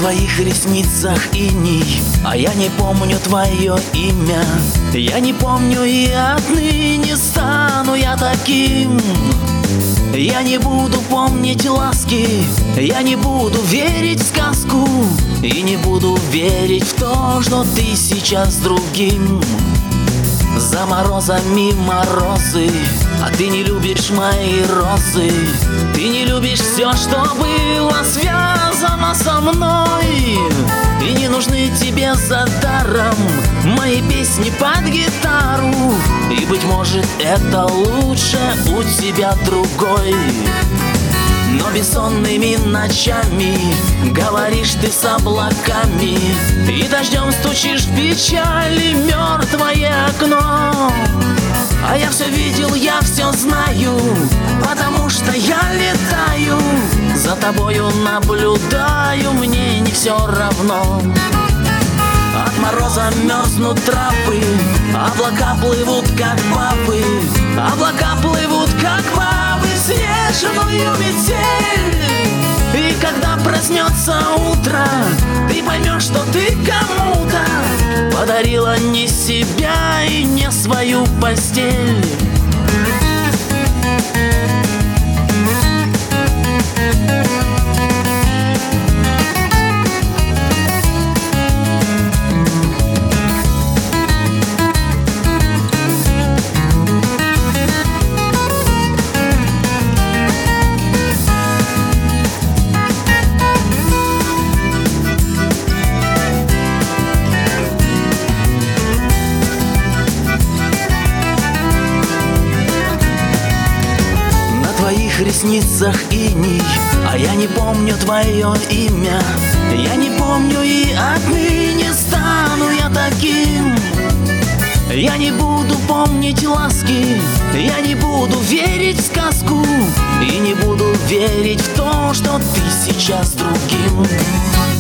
твоих ресницах иней, а я не помню твое имя. Я не помню и отныне стану я таким. Я не буду помнить ласки, я не буду верить в сказку и не буду верить в то, что ты сейчас с другим. За морозами морозы, а ты не любишь мои розы. Ты не любишь все, что было связано со мной. И не нужны тебе за даром мои песни под гитару. И, быть может, это лучше у тебя другой. Но бессонными ночами говоришь ты с облаками, и дождем стучишь в печали мертвое окно. А я все видел, я все знаю, потому что я летаю, за тобою наблюдаю, мне не все равно. От мороза мерзнут травы, облака плывут как павы, облака плывут как павы в снежную метель. И когда проснется утро, ты поймешь, что ты кому-то подарила не себя и не свою постель. В твоих ресницах иней, а я не помню твое имя. Я не помню и отныне стану я таким. Я не буду помнить ласки, я не буду верить в сказку и не буду верить в то, что ты сейчас с другим.